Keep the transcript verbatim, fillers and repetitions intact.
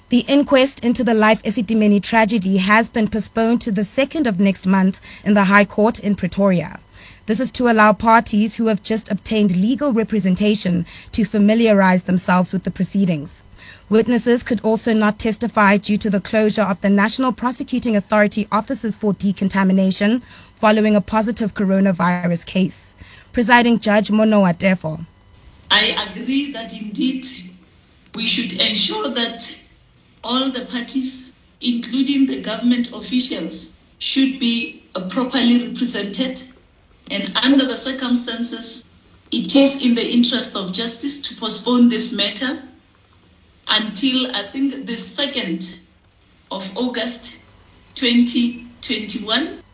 The inquest into the Life Esidimeni tragedy has been postponed to the second of next month in the High Court in Pretoria. This is to allow parties who have just obtained legal representation to familiarize themselves with the proceedings. Witnesses could also not testify due to the closure of the National Prosecuting Authority offices for decontamination following a positive coronavirus case. Presiding Judge Monoa Tefo. I agree that indeed we should ensure that all the parties, including the government officials, should be properly represented. And under the circumstances, it is in the interest of justice to postpone this matter until, I think, the second of August twenty twenty-one.